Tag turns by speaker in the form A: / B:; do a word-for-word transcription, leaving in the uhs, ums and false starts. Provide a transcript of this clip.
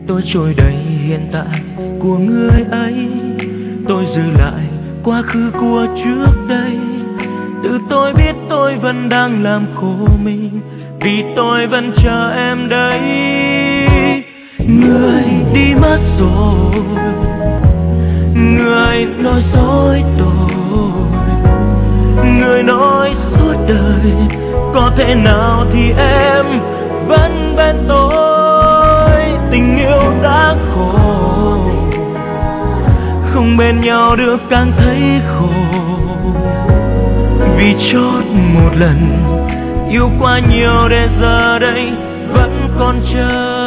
A: tôi trôi đầy hiện tại của người ấy. Tôi giữ lại quá khứ của trước đây. Tự tôi biết tôi vẫn đang làm khổ mình, vì tôi vẫn chờ em đây. Người đi mất rồi, người nói dối tôi, người nói suốt đời có thể nào thì em vẫn bên tôi. Tình yêu đã khổ, không bên nhau được càng thấy khổ. Vì chót một lần yêu quá nhiều để giờ đây vẫn còn chờ.